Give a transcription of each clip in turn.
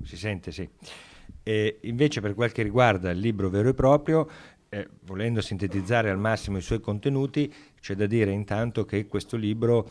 Si sente, sì. E invece per quel che riguarda il libro vero e proprio, volendo sintetizzare al massimo i suoi contenuti, c'è da dire intanto che questo libro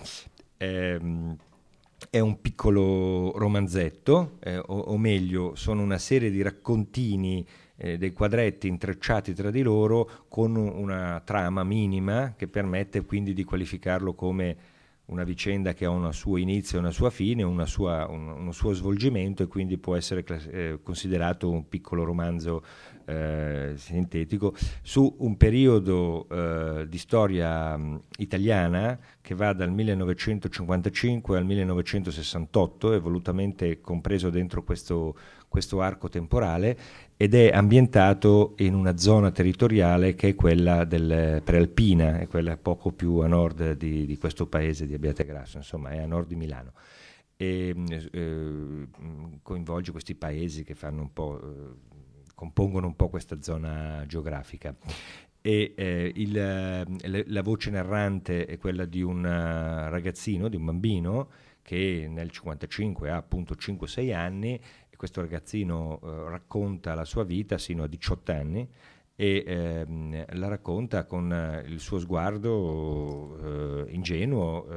è un piccolo romanzetto, o meglio, sono una serie di raccontini, dei quadretti intrecciati tra di loro con una trama minima che permette quindi di qualificarlo come una vicenda che ha un suo inizio e una sua fine, uno suo svolgimento, e quindi può essere considerato un piccolo romanzo sintetico su un periodo di storia italiana che va dal 1955 al 1968, è volutamente compreso dentro questo arco temporale, ed è ambientato in una zona territoriale che è quella del prealpina, è quella poco più a nord di questo paese di Abbiategrasso, insomma è a nord di Milano, e coinvolge questi paesi che fanno un po', compongono un po' questa zona geografica. E la voce narrante è quella di un ragazzino, di un bambino che nel 55 ha appunto 5-6 anni, e questo ragazzino racconta la sua vita sino a 18 anni, e la racconta con il suo sguardo ingenuo,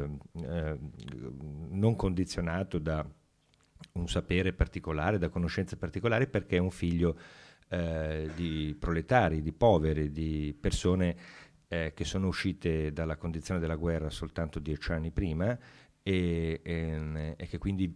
non condizionato da un sapere particolare, da conoscenze particolari, perché è un figlio di proletari, di poveri, di persone che sono uscite dalla condizione della guerra soltanto 10 anni prima, e che quindi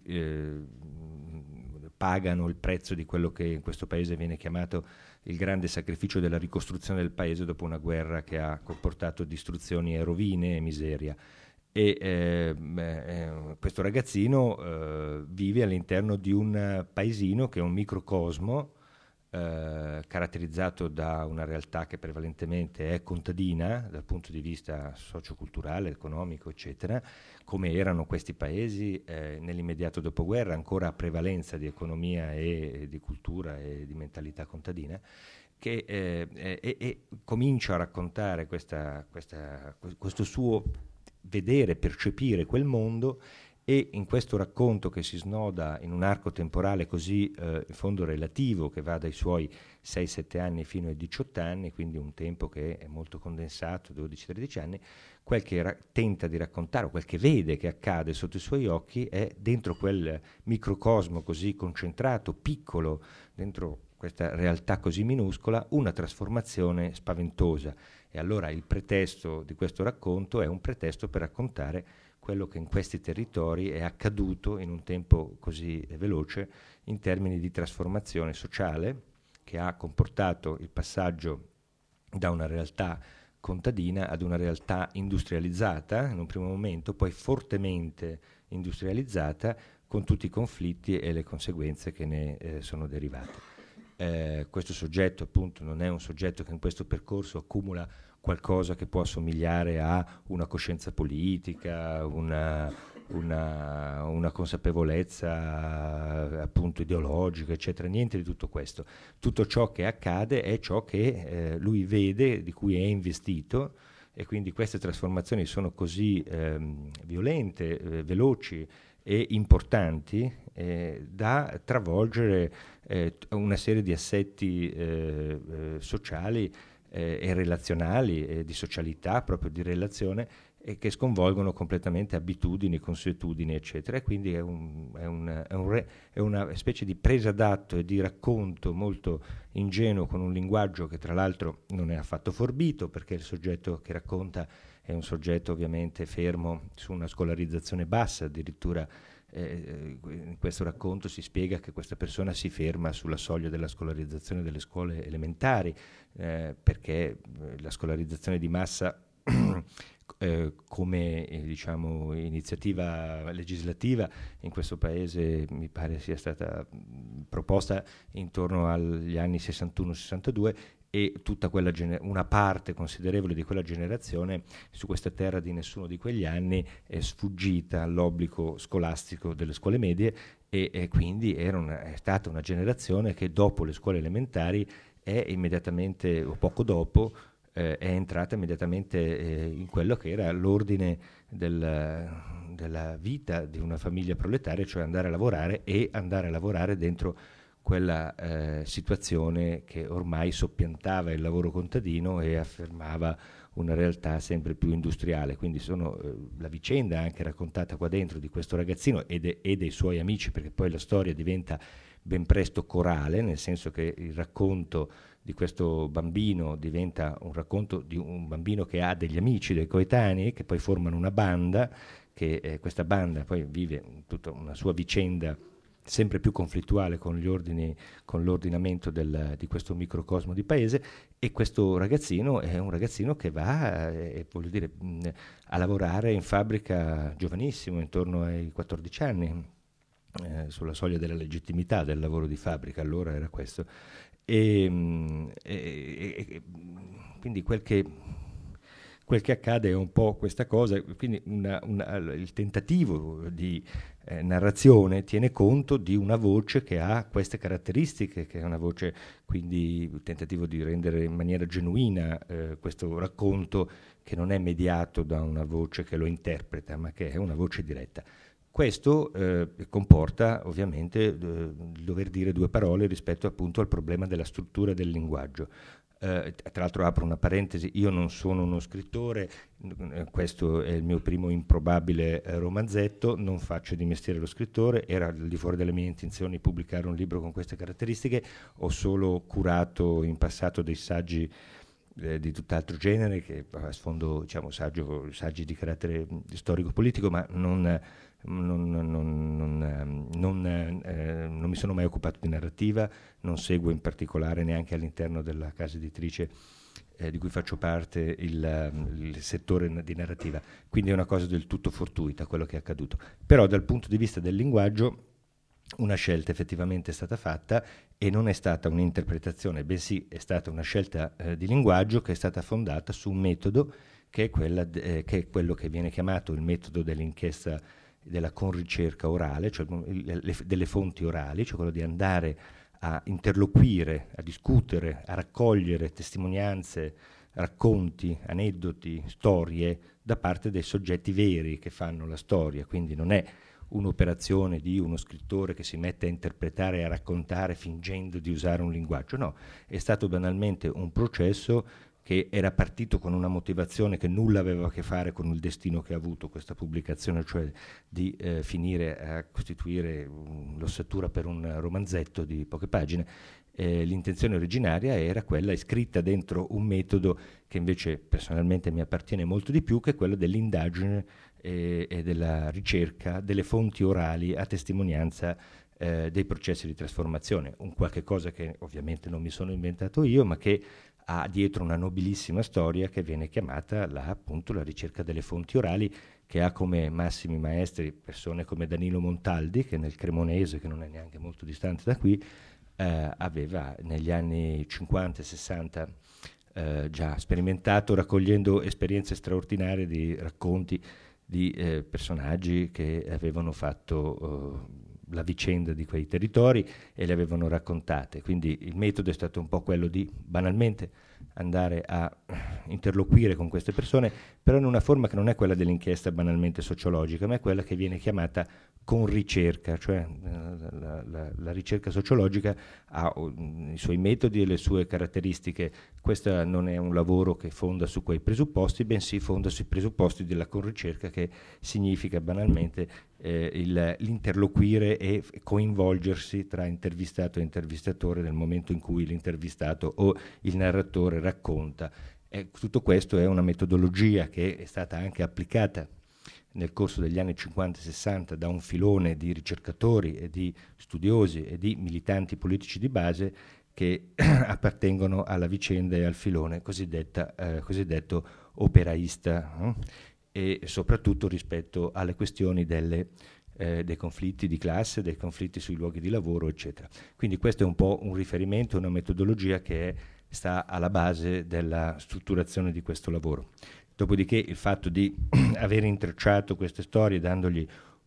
pagano il prezzo di quello che in questo paese viene chiamato il grande sacrificio della ricostruzione del paese dopo una guerra che ha comportato distruzioni e rovine e miseria. E questo ragazzino vive all'interno di un paesino che è un microcosmo, caratterizzato da una realtà che prevalentemente è contadina dal punto di vista socioculturale, economico, eccetera, come erano questi paesi nell'immediato dopoguerra, ancora a prevalenza di economia e di cultura e di mentalità contadina, che comincia a raccontare questo suo vedere, percepire quel mondo, e in questo racconto che si snoda in un arco temporale così in fondo relativo, che va dai suoi 6-7 anni fino ai 18 anni, quindi un tempo che è molto condensato, 12-13 anni, quel che tenta di raccontare, o quel che vede che accade sotto i suoi occhi, è dentro quel microcosmo così concentrato, piccolo, dentro questa realtà così minuscola, una trasformazione spaventosa. E allora il pretesto di questo racconto è un pretesto per raccontare quello che in questi territori è accaduto in un tempo così veloce in termini di trasformazione sociale, che ha comportato il passaggio da una realtà contadina ad una realtà industrializzata in un primo momento, poi fortemente industrializzata, con tutti i conflitti e le conseguenze che ne sono derivate. Questo soggetto appunto non è un soggetto che in questo percorso accumula qualcosa che può assomigliare a una coscienza politica, una consapevolezza appunto ideologica, eccetera, niente di tutto questo. Tutto ciò che accade è ciò che lui vede, di cui è investito, e quindi queste trasformazioni sono così violente, veloci e importanti da travolgere una serie di assetti sociali e relazionali, di socialità, proprio di relazione, e che sconvolgono completamente abitudini, consuetudini, eccetera. E quindi è una specie di presa d'atto e di racconto molto ingenuo, con un linguaggio che tra l'altro non è affatto forbito, perché il soggetto che racconta è un soggetto ovviamente fermo su una scolarizzazione bassa, addirittura in questo racconto si spiega che questa persona si ferma sulla soglia della scolarizzazione delle scuole elementari, perché la scolarizzazione di massa come diciamo iniziativa legislativa in questo paese mi pare sia stata proposta intorno agli anni 61-62, e tutta una parte considerevole di quella generazione su questa terra di nessuno di quegli anni è sfuggita all'obbligo scolastico delle scuole medie, e quindi è stata una generazione che dopo le scuole elementari è immediatamente o poco dopo è entrata immediatamente in quello che era l'ordine della vita di una famiglia proletaria, cioè andare a lavorare dentro quella situazione che ormai soppiantava il lavoro contadino e affermava una realtà sempre più industriale. Quindi la vicenda anche raccontata qua dentro di questo ragazzino e dei suoi amici, perché poi la storia diventa ben presto corale, nel senso che il racconto di questo bambino diventa un racconto di un bambino che ha degli amici, dei coetanei, che poi formano una banda, che questa banda poi vive tutta una sua vicenda sempre più conflittuale con l'ordinamento di questo microcosmo di paese, e questo ragazzino è un ragazzino che va voglio dire, a lavorare in fabbrica giovanissimo, intorno ai 14 anni, sulla soglia della legittimità del lavoro di fabbrica, allora era questo. Quindi quel che accade è un po' questa cosa, quindi il tentativo di narrazione tiene conto di una voce che ha queste caratteristiche, che è una voce, quindi il tentativo di rendere in maniera genuina questo racconto, che non è mediato da una voce che lo interpreta, ma che è una voce diretta. Questo comporta ovviamente il dover dire due parole rispetto appunto al problema della struttura del linguaggio. Tra l'altro apro una parentesi, io non sono uno scrittore, questo è il mio primo improbabile romanzetto, non faccio di mestiere lo scrittore, era al di fuori delle mie intenzioni pubblicare un libro con queste caratteristiche, ho solo curato in passato dei saggi di tutt'altro genere, che a sfondo, diciamo, saggi di carattere storico-politico, ma non mi sono mai occupato di narrativa, non seguo in particolare neanche all'interno della casa editrice di cui faccio parte il settore di narrativa, quindi è una cosa del tutto fortuita quello che è accaduto. Però dal punto di vista del linguaggio una scelta effettivamente è stata fatta, e non è stata un'interpretazione, bensì è stata una scelta di linguaggio che è stata fondata su un metodo che è quello che viene chiamato il metodo dell'inchiesta, della conricerca orale, cioè delle fonti orali, cioè quello di andare a interloquire, a discutere, a raccogliere testimonianze, racconti, aneddoti, storie da parte dei soggetti veri che fanno la storia. Quindi non è un'operazione di uno scrittore che si mette a interpretare e a raccontare fingendo di usare un linguaggio, no, è stato banalmente un processo che era partito con una motivazione che nulla aveva a che fare con il destino che ha avuto questa pubblicazione, cioè di finire a costituire l'ossatura per un romanzetto di poche pagine. L'intenzione originaria era quella iscritta dentro un metodo che invece personalmente mi appartiene molto di più, che è quello dell'indagine e della ricerca delle fonti orali a testimonianza dei processi di trasformazione, un qualche cosa che ovviamente non mi sono inventato io, ma che ha dietro una nobilissima storia che viene chiamata appunto la ricerca delle fonti orali, che ha come massimi maestri persone come Danilo Montaldi, che nel Cremonese, che non è neanche molto distante da qui, aveva negli anni 50 e 60 già sperimentato, raccogliendo esperienze straordinarie di racconti di personaggi che avevano fatto la vicenda di quei territori e le avevano raccontate. Quindi il metodo è stato un po' quello di banalmente andare a interloquire con queste persone, però in una forma che non è quella dell'inchiesta banalmente sociologica, ma è quella che viene chiamata con ricerca, cioè la ricerca sociologica ha i suoi metodi e le sue caratteristiche. Questo non è un lavoro che fonda su quei presupposti, bensì fonda sui presupposti della conricerca, che significa banalmente l'interloquire e coinvolgersi tra intervistato e intervistatore nel momento in cui l'intervistato o il narratore racconta. Tutto questo è una metodologia che è stata anche applicata nel corso degli anni 50 e 60 da un filone di ricercatori e di studiosi e di militanti politici di base che appartengono alla vicenda e al filone cosiddetto operaista, e soprattutto rispetto alle questioni dei conflitti di classe, dei conflitti sui luoghi di lavoro, eccetera. Quindi questo è un po' un riferimento, una metodologia che sta alla base della strutturazione di questo lavoro. Dopodiché il fatto di aver intrecciato queste storie dandogli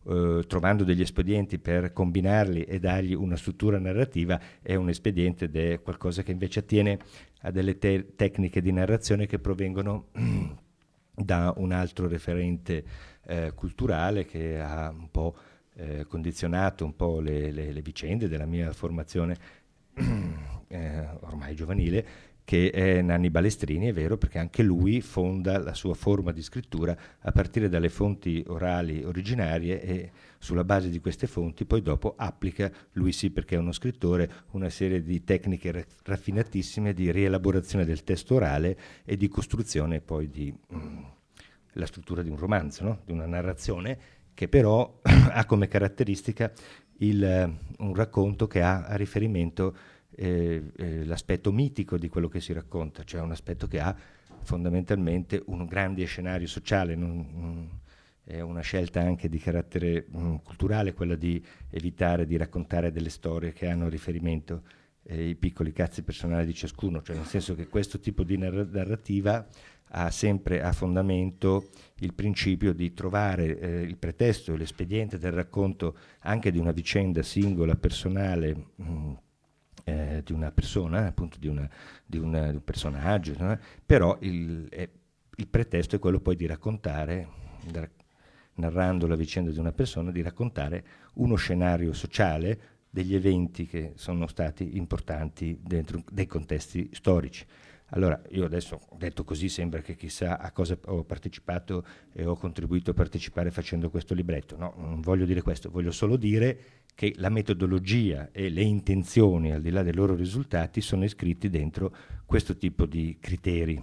trovando degli espedienti per combinarli e dargli una struttura narrativa, è un espediente ed è qualcosa che invece attiene a delle tecniche di narrazione che provengono da un altro referente culturale che ha un po' condizionato un po' le vicende della mia formazione ormai giovanile, che è Nanni Balestrini. È vero, perché anche lui fonda la sua forma di scrittura a partire dalle fonti orali originarie e sulla base di queste fonti poi dopo applica, lui sì perché è uno scrittore, una serie di tecniche raffinatissime di rielaborazione del testo orale e di costruzione poi di la struttura di un romanzo, no? Di una narrazione che però ha come caratteristica un racconto che ha a riferimento l'aspetto mitico di quello che si racconta, cioè un aspetto che ha fondamentalmente un grande scenario sociale. È una scelta anche di carattere culturale quella di evitare di raccontare delle storie che hanno a riferimento i piccoli cazzi personali di ciascuno, cioè nel senso che questo tipo di narrativa ha sempre a fondamento il principio di trovare il pretesto e l'espediente del racconto anche di una vicenda singola, personale, di una persona, appunto di un personaggio, no? Però il pretesto è quello poi di raccontare, narrando la vicenda di una persona, di raccontare uno scenario sociale degli eventi che sono stati importanti dentro dei contesti storici. Allora, io adesso, detto così, sembra che chissà a cosa ho partecipato e ho contribuito a partecipare facendo questo libretto. No, non voglio dire questo, voglio solo dire che la metodologia e le intenzioni, al di là dei loro risultati, sono iscritti dentro questo tipo di criteri.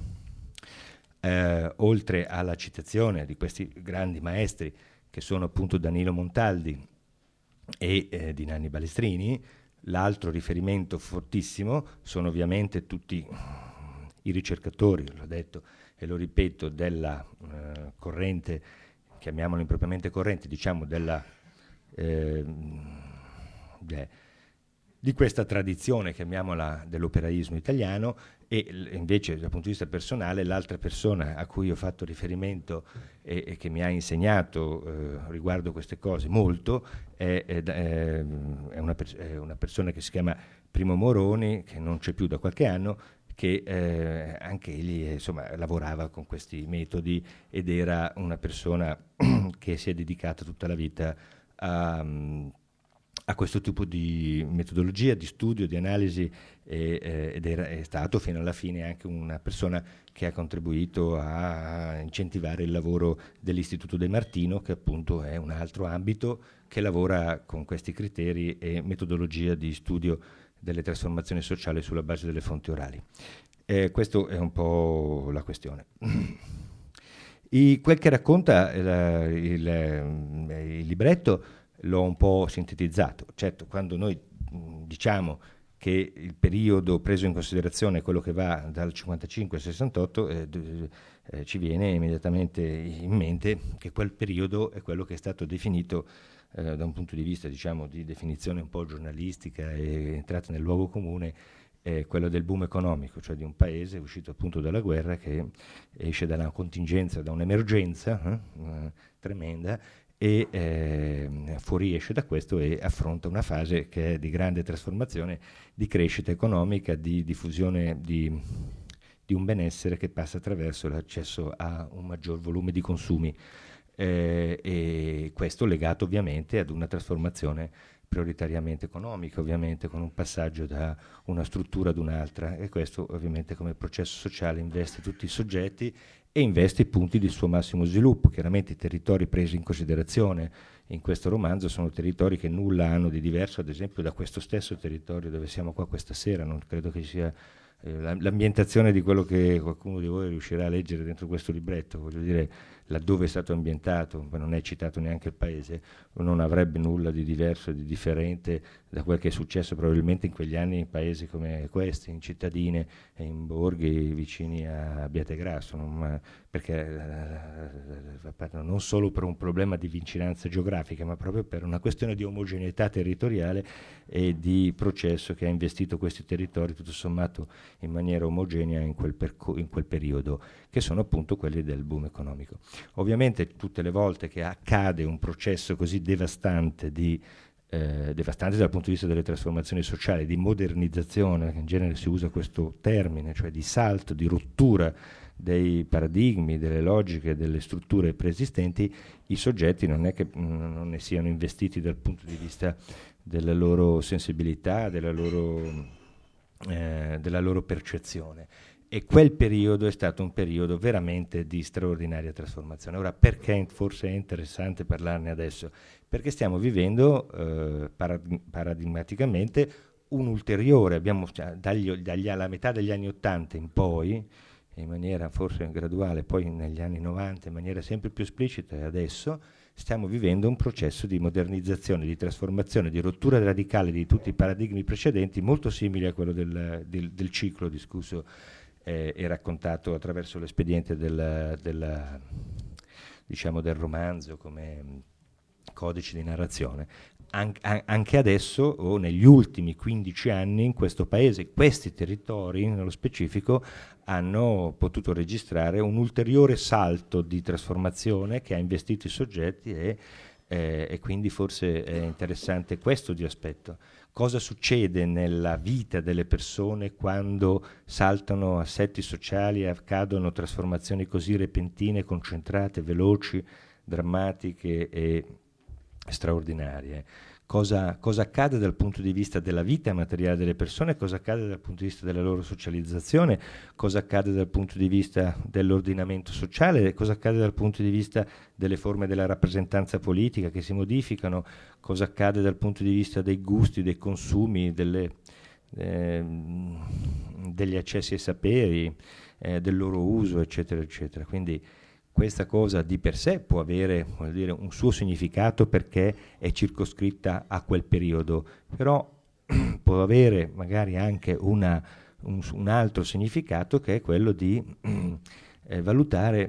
Oltre alla citazione di questi grandi maestri, che sono appunto Danilo Montaldi e di Nanni Balestrini, l'altro riferimento fortissimo sono ovviamente tutti i ricercatori, l'ho detto e lo ripeto, della corrente, chiamiamola impropriamente corrente, diciamo di questa tradizione, chiamiamola, dell'operaismo italiano. E invece dal punto di vista personale l'altra persona a cui ho fatto riferimento e che mi ha insegnato riguardo queste cose molto è una persona che si chiama Primo Moroni, che non c'è più da qualche anno, che anche egli insomma lavorava con questi metodi ed era una persona che si è dedicata tutta la vita a questo tipo di metodologia, di studio, di analisi ed è stato fino alla fine anche una persona che ha contribuito a incentivare il lavoro dell'Istituto De Martino, che appunto è un altro ambito che lavora con questi criteri e metodologia di studio delle trasformazioni sociali sulla base delle fonti orali. Questa è un po' la questione. Quel che racconta il libretto l'ho un po' sintetizzato. Certo, quando noi diciamo che il periodo preso in considerazione è quello che va dal 55 al 68, ci viene immediatamente in mente che quel periodo è quello che è stato definito da un punto di vista, diciamo, di definizione un po' giornalistica e entrata nel luogo comune, quello del boom economico, cioè di un paese uscito appunto dalla guerra che esce da una contingenza, da un'emergenza tremenda e fuoriesce da questo e affronta una fase che è di grande trasformazione, di crescita economica, di diffusione di un benessere che passa attraverso l'accesso a un maggior volume di consumi, e questo legato ovviamente ad una trasformazione prioritariamente economica, ovviamente con un passaggio da una struttura ad un'altra, e questo ovviamente come processo sociale investe tutti i soggetti e investe i punti di suo massimo sviluppo. Chiaramente i territori presi in considerazione in questo romanzo sono territori che nulla hanno di diverso, ad esempio, da questo stesso territorio dove siamo qua questa sera. Non credo che sia l'ambientazione di quello che qualcuno di voi riuscirà a leggere dentro questo libretto, voglio dire, laddove è stato ambientato, ma non è citato neanche il paese, non avrebbe nulla di diverso e di differente da quel che è successo probabilmente in quegli anni in paesi come questi, in cittadine e in borghi vicini a Abbiategrasso, perché non solo per un problema di vicinanza geografica, ma proprio per una questione di omogeneità territoriale e di processo che ha investito questi territori tutto sommato in maniera omogenea in quel periodo, che sono appunto quelli del boom economico. Ovviamente tutte le volte che accade un processo così devastante devastante dal punto di vista delle trasformazioni sociali, di modernizzazione, in genere si usa questo termine, cioè di salto, di rottura dei paradigmi, delle logiche, delle strutture preesistenti, i soggetti non è che non ne siano investiti dal punto di vista della loro sensibilità, della loro percezione. E quel periodo è stato un periodo veramente di straordinaria trasformazione. Ora, perché forse è interessante parlarne adesso? Perché stiamo vivendo paradigmaticamente un ulteriore, abbiamo dalla metà degli anni '80 in poi, in maniera forse graduale, poi negli anni '90 in maniera sempre più esplicita, e adesso stiamo vivendo un processo di modernizzazione, di trasformazione, di rottura radicale di tutti i paradigmi precedenti, molto simili a quello del ciclo discusso e raccontato attraverso l'espediente diciamo, del romanzo come codice di narrazione. Anche adesso, o negli ultimi 15 anni, in questo paese, questi territori nello specifico hanno potuto registrare un ulteriore salto di trasformazione che ha investito i soggetti e quindi forse è interessante questo di aspetto. Cosa succede nella vita delle persone quando saltano assetti sociali e accadono trasformazioni così repentine, concentrate, veloci, drammatiche e straordinarie? Cosa accade dal punto di vista della vita materiale delle persone, cosa accade dal punto di vista della loro socializzazione, cosa accade dal punto di vista dell'ordinamento sociale, cosa accade dal punto di vista delle forme della rappresentanza politica che si modificano, cosa accade dal punto di vista dei gusti, dei consumi, degli accessi ai saperi, del loro uso, eccetera, eccetera. Quindi questa cosa di per sé può avere, vuol dire, un suo significato perché è circoscritta a quel periodo, però può avere magari anche un altro significato che è quello di valutare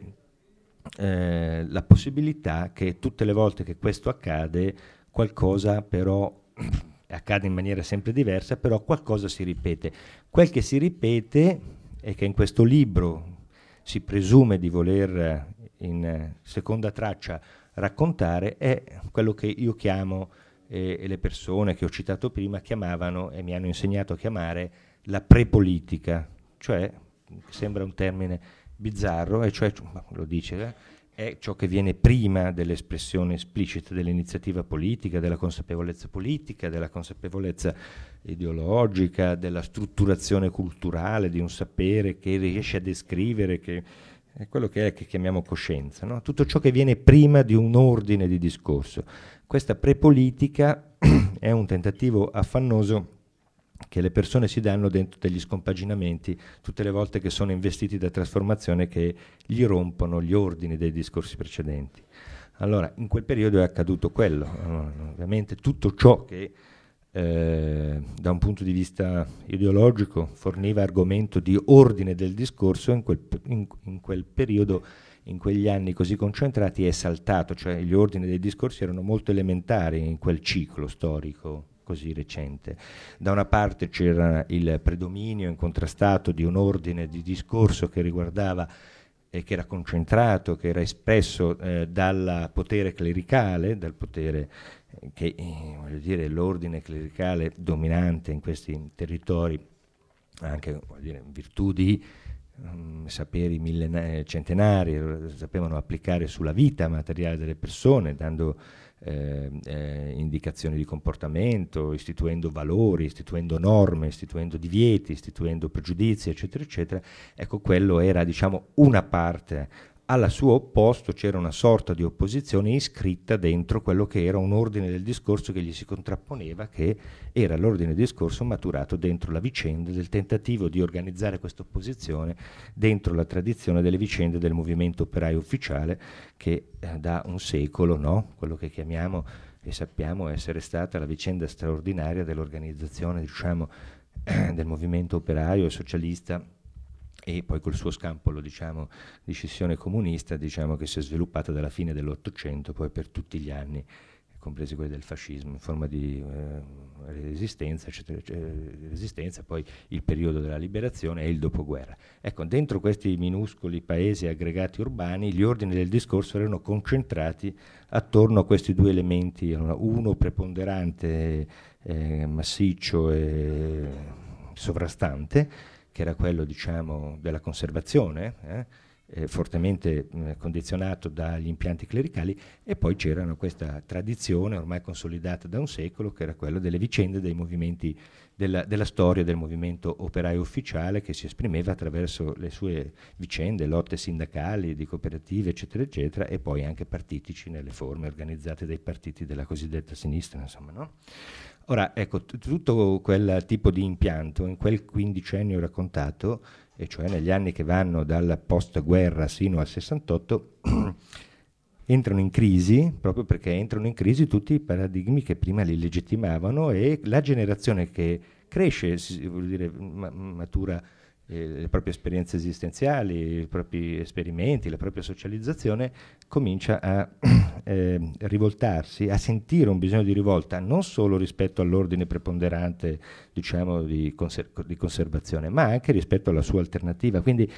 la possibilità che tutte le volte che questo accade, qualcosa però accade in maniera sempre diversa, però qualcosa si ripete. Quel che si ripete è che in questo libro si presume di voler in seconda traccia raccontare è quello che io chiamo e le persone che ho citato prima chiamavano e mi hanno insegnato a chiamare la prepolitica, cioè sembra un termine bizzarro, e cioè lo dice, è ciò che viene prima dell'espressione esplicita dell'iniziativa politica, della consapevolezza politica, della consapevolezza ideologica, della strutturazione culturale di un sapere che riesce a descrivere, che è quello che chiamiamo coscienza, no? Tutto ciò che viene prima di un ordine di discorso. Questa prepolitica è un tentativo affannoso che le persone si danno dentro degli scompaginamenti tutte le volte che sono investiti da trasformazione che gli rompono gli ordini dei discorsi precedenti. Allora, in quel periodo è accaduto quello. Ovviamente tutto ciò che da un punto di vista ideologico forniva argomento di ordine del discorso in quel periodo, in quegli anni così concentrati, è saltato, cioè gli ordini dei discorsi erano molto elementari in quel ciclo storico così recente. Da una parte c'era il predominio incontrastato di un ordine di discorso che riguardava e che era concentrato, che era espresso dal potere clericale, dal potere che voglio dire l'ordine clericale dominante in questi territori, anche voglio dire, in virtù di saperi centenari, sapevano applicare sulla vita materiale delle persone, dando indicazioni di comportamento, istituendo valori, istituendo norme, istituendo divieti, istituendo pregiudizi, eccetera, eccetera. Ecco, quello era, diciamo, una parte. Al suo opposto c'era una sorta di opposizione iscritta dentro quello che era un ordine del discorso che gli si contrapponeva, che era l'ordine del discorso maturato dentro la vicenda del tentativo di organizzare questa opposizione dentro la tradizione delle vicende del movimento operaio ufficiale che da un secolo, no? Quello che chiamiamo e sappiamo essere stata la vicenda straordinaria dell'organizzazione, diciamo, del movimento operaio e socialista, e poi col suo scampolo, diciamo, di scissione comunista, diciamo, che si è sviluppata dalla fine dell'Ottocento poi per tutti gli anni compresi quelli del fascismo, in forma di resistenza, eccetera, resistenza, poi il periodo della liberazione e il dopoguerra. Ecco, dentro questi minuscoli paesi aggregati urbani, gli ordini del discorso erano concentrati attorno a questi due elementi, uno preponderante, massiccio e sovrastante, che era quello, diciamo, della conservazione, fortemente condizionato dagli impianti clericali, e poi c'era questa tradizione ormai consolidata da un secolo, che era quella delle vicende dei movimenti, della storia del movimento operaio ufficiale, che si esprimeva attraverso le sue vicende, lotte sindacali, di cooperative, eccetera, eccetera, e poi anche partitici nelle forme organizzate dai partiti della cosiddetta sinistra, insomma, no? Ora, ecco, tutto quel tipo di impianto, in quel quindicennio raccontato, e cioè negli anni che vanno dal post-guerra sino al 68, entrano in crisi, proprio perché entrano in crisi tutti i paradigmi che prima li legittimavano, e la generazione che cresce, vuol dire, matura le proprie esperienze esistenziali, i propri esperimenti, la propria socializzazione, comincia a rivoltarsi, a sentire un bisogno di rivolta non solo rispetto all'ordine preponderante, diciamo, di conservazione, ma anche rispetto alla sua alternativa. Quindi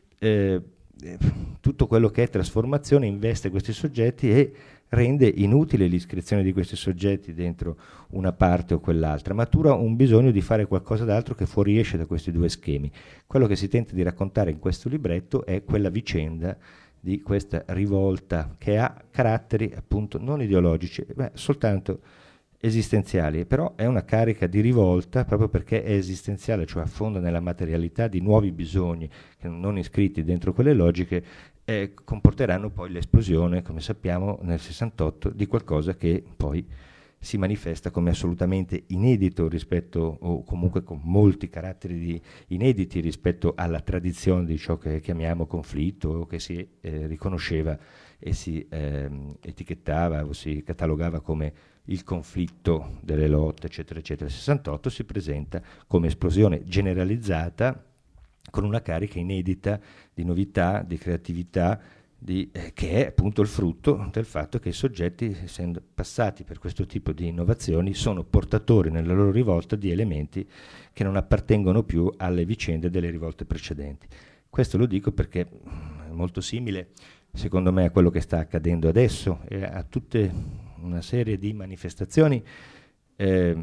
tutto quello che è trasformazione investe questi soggetti e rende inutile l'iscrizione di questi soggetti dentro una parte o quell'altra, matura un bisogno di fare qualcosa d'altro che fuoriesce da questi due schemi. Quello che si tenta di raccontare in questo libretto è quella vicenda di questa rivolta che ha caratteri appunto non ideologici, ma soltanto esistenziali, però è una carica di rivolta proprio perché è esistenziale, cioè affonda nella materialità di nuovi bisogni che non iscritti dentro quelle logiche, comporteranno poi l'esplosione, come sappiamo, nel 68 di qualcosa che poi si manifesta come assolutamente inedito rispetto, o comunque con molti caratteri inediti rispetto alla tradizione di ciò che chiamiamo conflitto, o che si riconosceva e si etichettava o si catalogava come il conflitto delle lotte, eccetera, eccetera. Il 68 si presenta come esplosione generalizzata, con una carica inedita di novità, di creatività, che è appunto il frutto del fatto che i soggetti, essendo passati per questo tipo di innovazioni, sono portatori nella loro rivolta di elementi che non appartengono più alle vicende delle rivolte precedenti. Questo lo dico perché è molto simile, secondo me, a quello che sta accadendo adesso e a tutta una serie di manifestazioni dire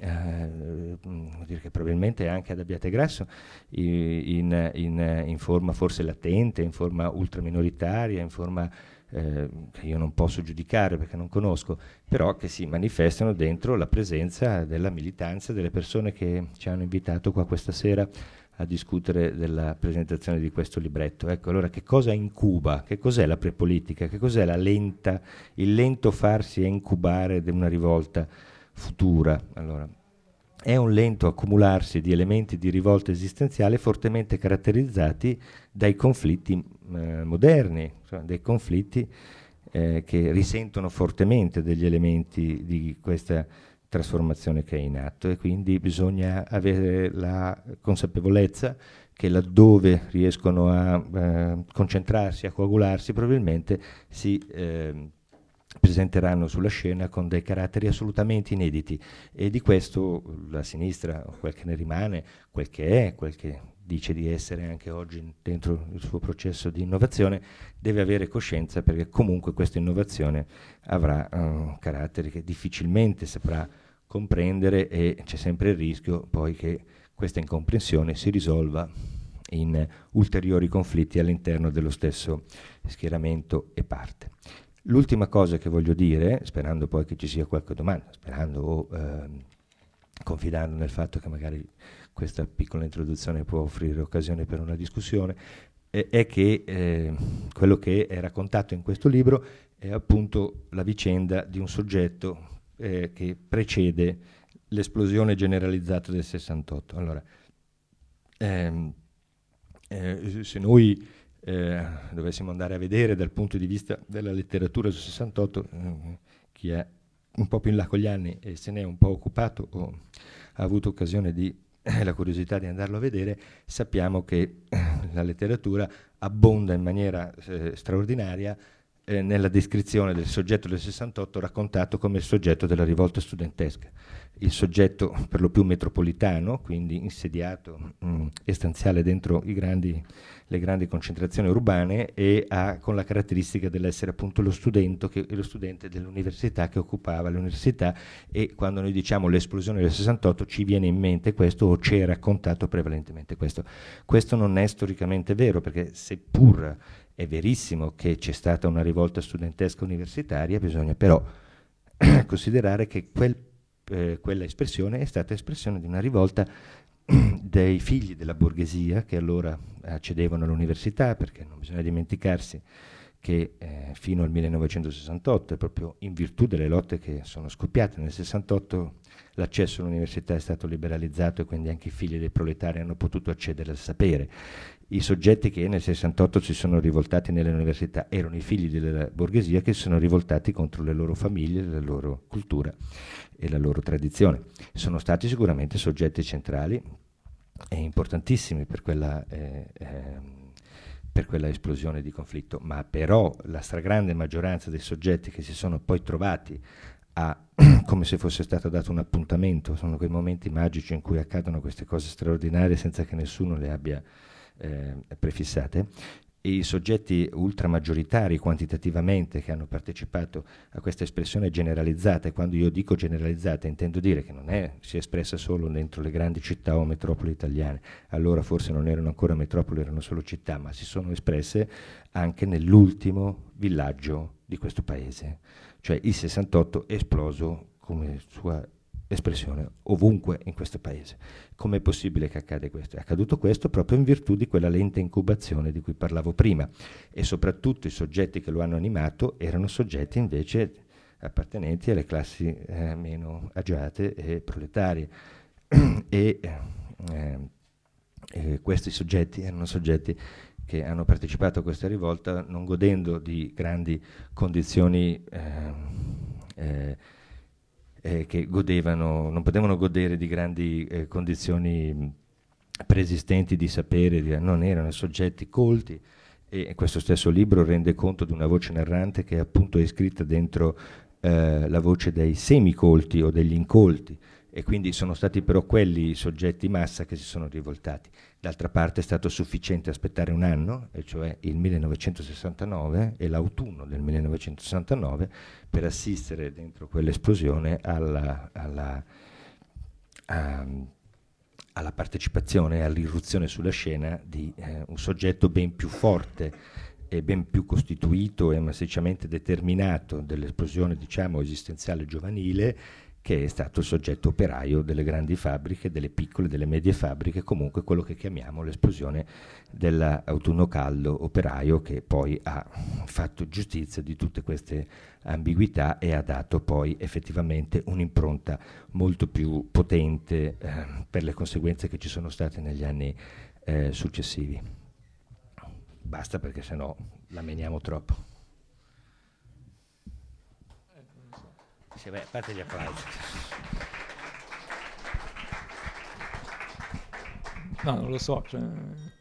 che probabilmente anche ad Abbiategrasso in forma forse latente, in forma ultraminoritaria, in forma che io non posso giudicare perché non conosco, però che si manifestano dentro la presenza della militanza, delle persone che ci hanno invitato qua questa sera a discutere della presentazione di questo libretto. Ecco, allora che cosa incuba? Che cos'è la prepolitica? Che cos'è il lento farsi e incubare di una rivolta futura? Allora, è un lento accumularsi di elementi di rivolta esistenziale fortemente caratterizzati dai conflitti moderni, cioè dei conflitti che risentono fortemente degli elementi di questa trasformazione che è in atto, e quindi bisogna avere la consapevolezza che laddove riescono a concentrarsi, a coagularsi, probabilmente si presenteranno sulla scena con dei caratteri assolutamente inediti, e di questo la sinistra, quel che ne rimane, quel che è, quel che dice di essere anche oggi dentro il suo processo di innovazione, deve avere coscienza, perché comunque questa innovazione avrà caratteri che difficilmente saprà comprendere, e c'è sempre il rischio poi che questa incomprensione si risolva in ulteriori conflitti all'interno dello stesso schieramento e parte. L'ultima cosa che voglio dire, sperando poi che ci sia qualche domanda, sperando o confidando nel fatto che magari questa piccola introduzione può offrire occasione per una discussione, è che quello che è raccontato in questo libro è appunto la vicenda di un soggetto che precede l'esplosione generalizzata del 68. Allora, se noi dovessimo andare a vedere dal punto di vista della letteratura sul 68, chi è un po' più in là con gli anni e se ne è un po' occupato o ha avuto occasione la curiosità di andarlo a vedere, sappiamo che la letteratura abbonda in maniera straordinaria nella descrizione del soggetto del 68 raccontato come il soggetto della rivolta studentesca, il soggetto per lo più metropolitano, quindi insediato e stanziale dentro le grandi concentrazioni urbane, e con la caratteristica dell'essere appunto lo studente dell'università che occupava l'università. E quando noi diciamo l'esplosione del 68 ci viene in mente questo, o ci è raccontato prevalentemente questo. Questo non è storicamente vero, perché seppur è verissimo che c'è stata una rivolta studentesca universitaria, bisogna però considerare che quella espressione è stata espressione di una rivolta dei figli della borghesia che allora accedevano all'università, perché non bisogna dimenticarsi che fino al 1968, e proprio in virtù delle lotte che sono scoppiate nel 68, l'accesso all'università è stato liberalizzato e quindi anche i figli dei proletari hanno potuto accedere al sapere. I soggetti che nel 68 si sono rivoltati nelle università erano i figli della borghesia che si sono rivoltati contro le loro famiglie, la loro cultura e la loro tradizione. Sono stati sicuramente soggetti centrali e importantissimi per quella esplosione di conflitto, ma però la stragrande maggioranza dei soggetti che si sono poi trovati come se fosse stato dato un appuntamento, sono quei momenti magici in cui accadono queste cose straordinarie senza che nessuno le abbia prefissate, e i soggetti ultramaggioritari quantitativamente che hanno partecipato a questa espressione generalizzata, e quando io dico generalizzata intendo dire che non si è espressa solo dentro le grandi città o metropoli italiane, allora forse non erano ancora metropoli, erano solo città, ma si sono espresse anche nell'ultimo villaggio di questo paese, cioè il 68 è esploso come sua espressione ovunque in questo paese. Com'è possibile che accade questo? È accaduto questo proprio in virtù di quella lenta incubazione di cui parlavo prima, e soprattutto i soggetti che lo hanno animato erano soggetti invece appartenenti alle classi meno agiate e proletarie e questi soggetti erano soggetti che hanno partecipato a questa rivolta non godendo di grandi condizioni che non potevano godere di grandi condizioni preesistenti di sapere, non erano soggetti colti, e questo stesso libro rende conto di una voce narrante che appunto è scritta dentro la voce dei semicolti o degli incolti, e quindi sono stati però quelli soggetti massa che si sono rivoltati. D'altra parte è stato sufficiente aspettare un anno, e cioè il 1969 e l'autunno del 1969, per assistere dentro quell'esplosione alla partecipazione, all'irruzione sulla scena di un soggetto ben più forte e ben più costituito e massicciamente determinato dell'esplosione, diciamo, esistenziale giovanile, che è stato il soggetto operaio delle grandi fabbriche, delle piccole, delle medie fabbriche, comunque quello che chiamiamo l'esplosione dell'autunno caldo operaio, che poi ha fatto giustizia di tutte queste ambiguità e ha dato poi effettivamente un'impronta molto più potente per le conseguenze che ci sono state negli anni successivi. Basta, perché sennò la meniamo troppo. Sì, beh, a parte gli applausi. No, non lo so, cioè,